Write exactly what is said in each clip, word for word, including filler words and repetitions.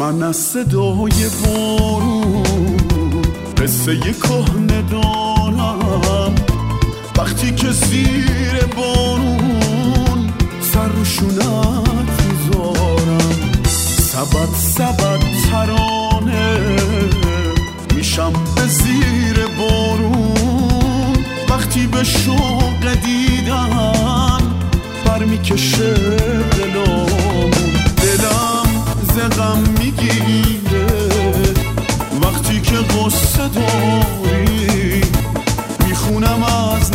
من از صدای بارون قصه کهنه دارم، وقتی که زیر بارون سر رو شونت میذارم، سبد سبد ترانه میشم به زیر بارون، وقتی به شوق دیدن برمیکشه دلامون، دلم زغم میگیره وقتی که قصه داری، میخونم از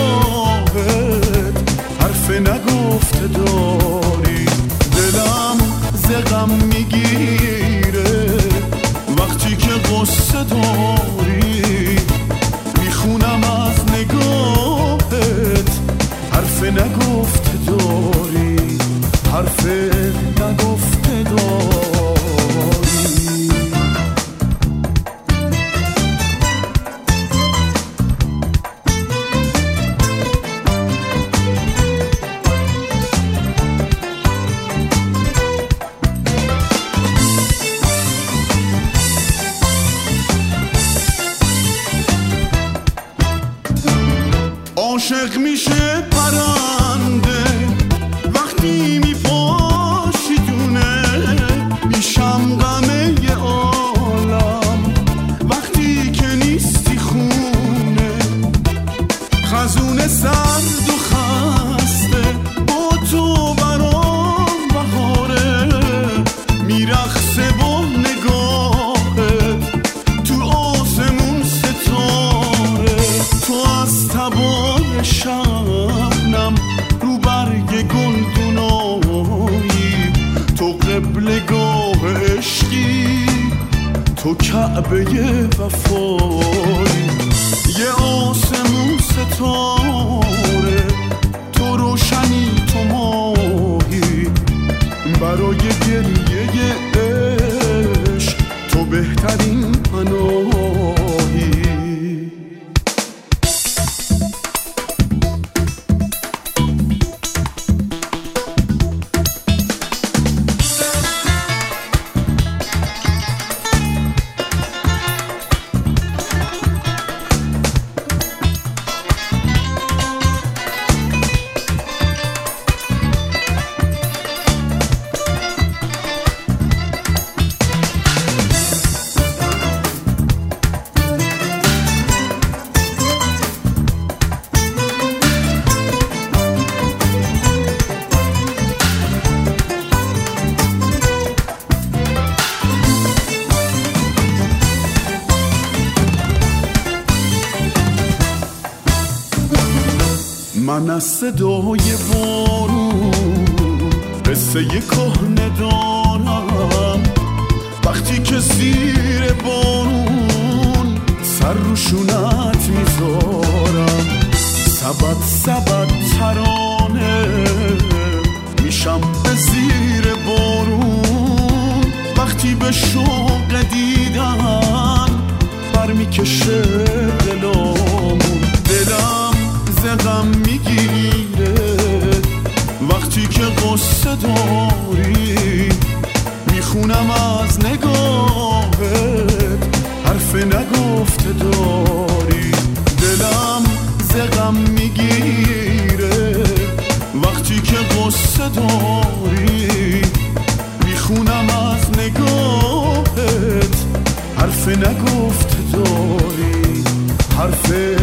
نگاهت حرف نگفته داری، دلم زغم میگیره وقتی که قصه داری، میخونم از نگاهت حرف نگفته داری، حرف نگفته داری. عاشق میشه پرنده وقتی میپاشیدونه، میشم غمه ی عالم وقتی که نیستی خونه، خزونه سرد و خسته با تو برام بهاره، میرخصه با نگاهت تو آسمون ستاره، تو از تبار شبنم رو برگ گلدونایی، تو قبلگاه عشقی، تو کعبه وفایی، یه آسمون ستاره، تو روشنی تو ماهی، برای گریه عشق تو بهترین پناهی. من از صدای بارون قصه کهنه دارم، وقتی که زیر بارون سر رو شونت میذارم، سبد سبد ترانه میشم به زیر بارون، وقتی به شوق دیدن برمیکشه دلامون، دلم زغم میگیره وقتی که قصه داری، میخونم از نگاهت حرف نگفته داری، دلم زغم میگیره وقتی که قصه داری، میخونم از نگاهت حرف نگفته داری، حرف